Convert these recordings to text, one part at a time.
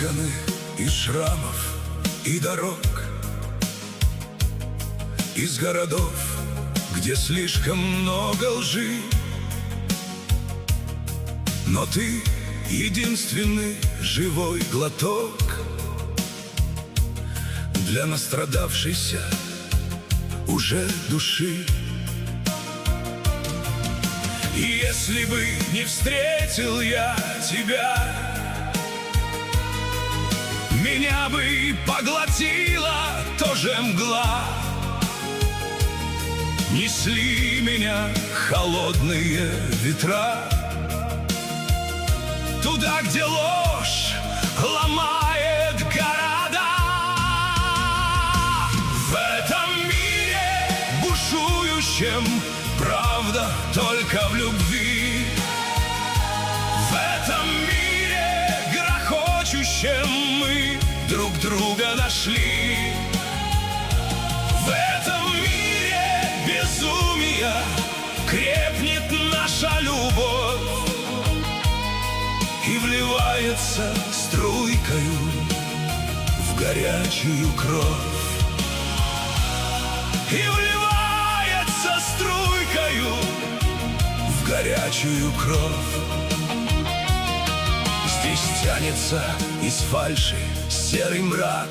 сотканы из шрамов и дорог, из городов, где слишком много лжи. Но ты — единственный живой глоток для настрадавшейся уже души. И если бы не встретил я тебя, меня бы поглотила тоже мгла. Несли меня холодные ветра туда, где ложь ломает города. В этом мире бушующем правда только в любви. В этом мире грохочущем мы друг друга нашли. В этом мире безумия крепнет наша любовь и вливается струйкою в горячую кровь. И вливается струйкою в горячую кровь. Здесь тянется из фальши серый мрак,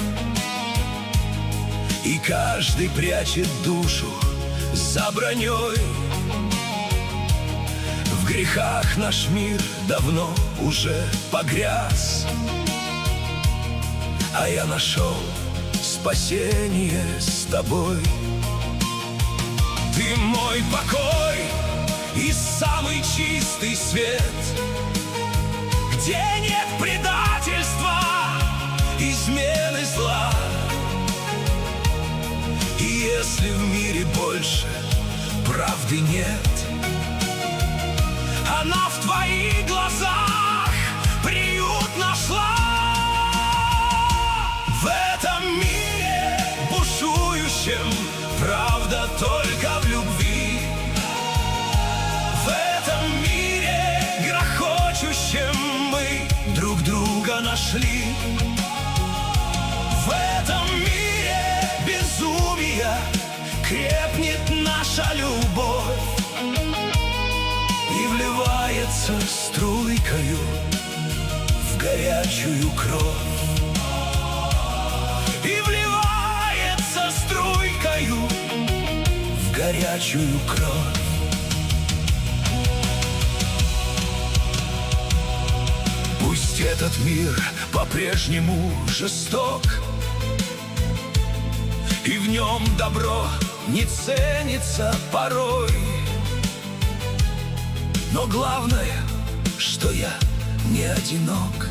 и каждый прячет душу за броней. В грехах наш мир давно уже погряз, а я нашел спасение с тобой. Ты мой покой и самый чистый свет, где нет предательства, измены зла. И если в мире больше правды нет, она в твоих глазах приют нашла. В этом мире бушующем правда только в любви. В этом мире грохочущем мы друг друга нашли. В этом мире безумия крепнет наша любовь и вливается струйкою в горячую кровь. И вливается струйкою в горячую кровь. Пусть этот мир по-прежнему жесток, и в нем добро не ценится порой, но главное, что я не одинок.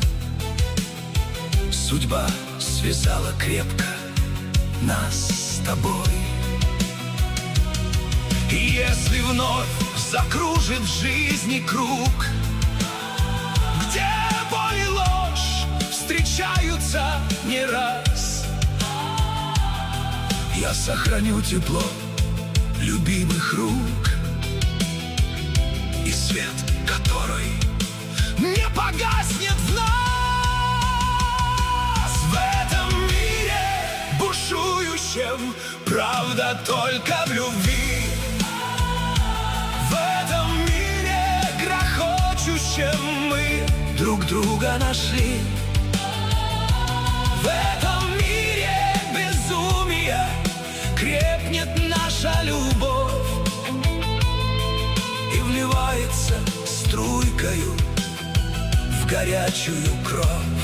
Судьба связала крепко нас с тобой. И если вновь закружит в жизни круг, где боль и ложь встречаются не раз, я сохраню тепло любимых рук и свет, который не погаснет в нас. В этом мире бушующем правда только в любви. В этом мире грохочущем мы друг друга нашли. В этом мире безумия крепнет наша любовь и вливается струйкою в горячую кровь.